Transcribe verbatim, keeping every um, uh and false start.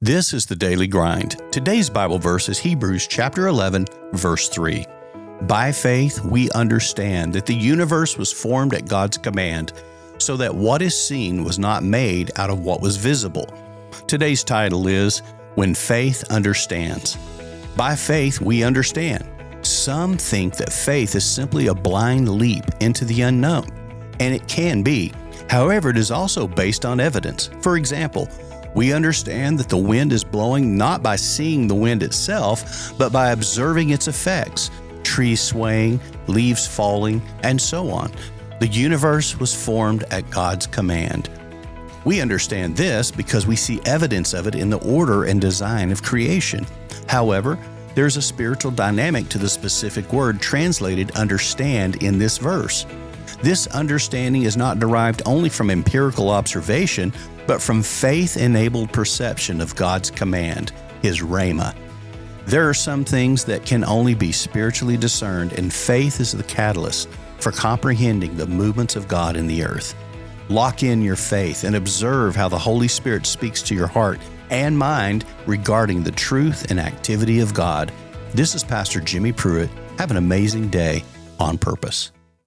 This is the Daily Grind. Today's Bible verse is Hebrews chapter eleven, verse three. By faith, we understand that the universe was formed at God's command, so that what is seen was not made out of what was visible. Today's title is When Faith Understands. By faith, we understand. Some think that faith is simply a blind leap into the unknown, and it can be. However, it is also based on evidence. For example, we understand that the wind is blowing not by seeing the wind itself, but by observing its effects, trees swaying, leaves falling, and so on. The universe was formed at God's command. We understand this because we see evidence of it in the order and design of creation. However, there's a spiritual dynamic to the specific word translated understand in this verse. This understanding is not derived only from empirical observation, but from faith-enabled perception of God's command, His rhema. There are some things that can only be spiritually discerned, and faith is the catalyst for comprehending the movements of God in the earth. Lock in your faith and observe how the Holy Spirit speaks to your heart and mind regarding the truth and activity of God. This is Pastor Jimmy Pruitt. Have an amazing day on purpose.